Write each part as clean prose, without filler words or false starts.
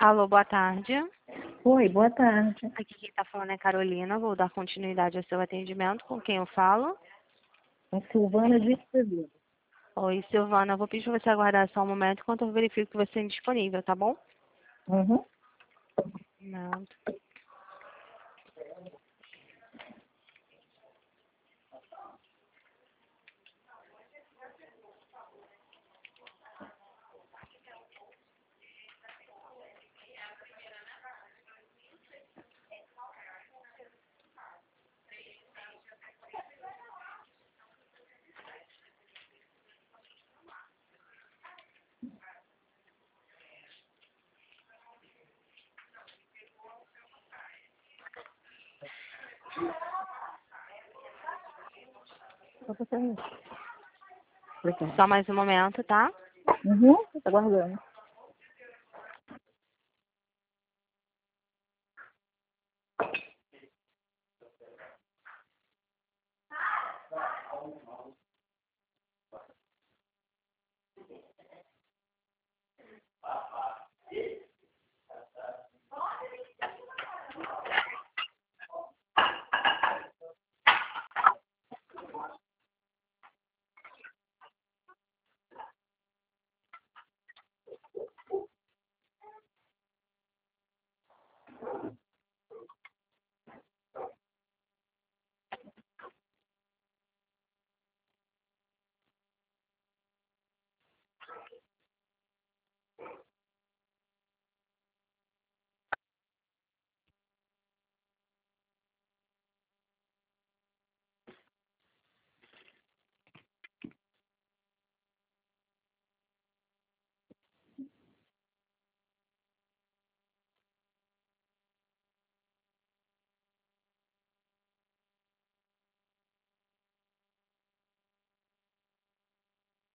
Alô, boa tarde. Oi, boa tarde. Aqui quem está falando é Carolina. Vou dar continuidade ao seu atendimento. Com quem eu falo? É Silvana de Azevedo. Oi, Silvana. Vou pedir para você aguardar só um momento enquanto eu verifico que você é disponível, tá bom? Uhum. Não. Só pra saber. Obrigada. Só mais um momento, tá? Uhum, tá aguardando.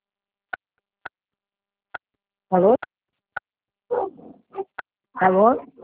Alô? Alô?